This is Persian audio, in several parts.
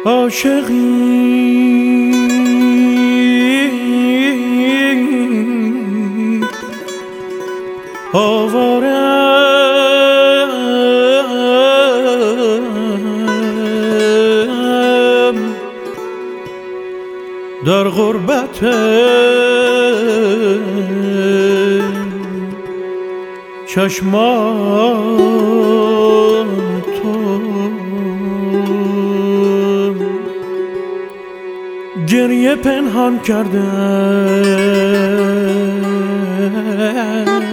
عاشقی آوارم در غربت چشمان تو، گریه پنهان کردم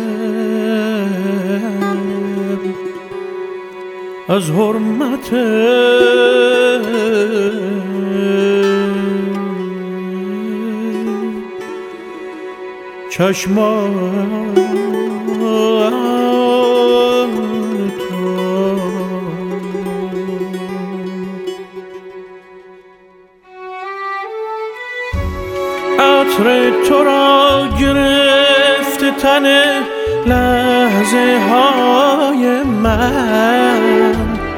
از حرمت چشمان تو. عطر تو را گرفت تن لحظه های من،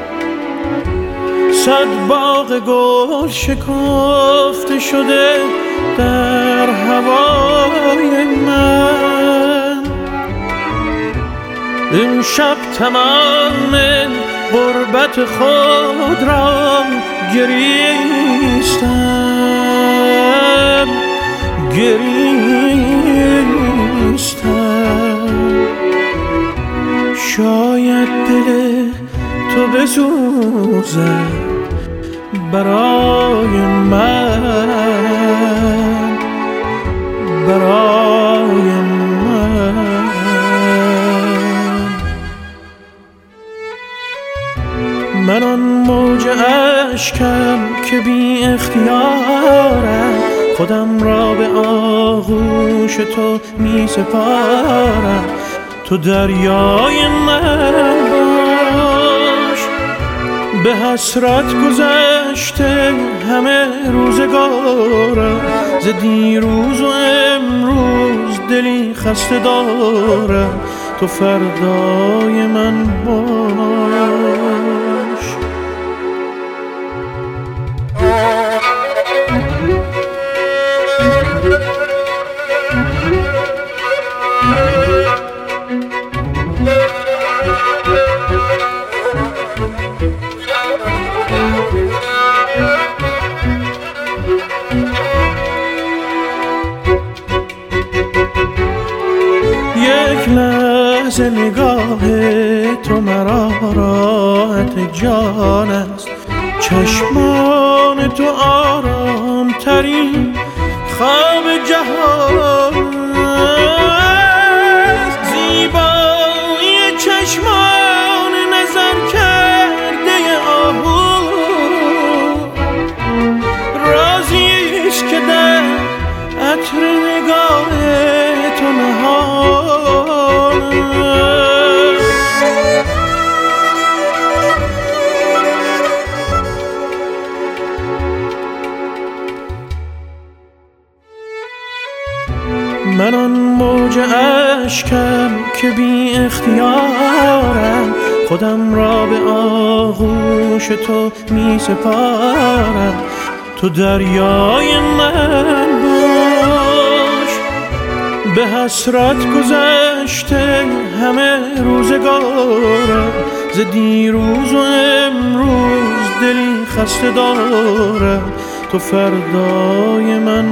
صد باغ گل شکافته شده در هوای من. این شب تمام غربت خود را گریستم، شاید دل تو بسوزد برای من، برای من. من آن موج اشکم که بی اختیارم، خودم را به آغوش تو می سپارم. تو دریای من باش، به حسرت گذشته همه روزگارم. ز دیروز و امروز دلی خسته دارم، تو فردای من باش. یک لحظه نگاه تو مرا راحت جان است، چشمان تو آرام ترین خواب جهان است. زیبایی چشمان نظر کرده آهو، رازی است که در عطر نگاه تو نهان است. من آن موج اشکم که بی اختیارم، خودم را به آغوش تو می سپارم. تو دریای من باش، به حسرت گذشته همه روزگارم. ز دیروز و امروز دلی خسته دارم، تو فردای من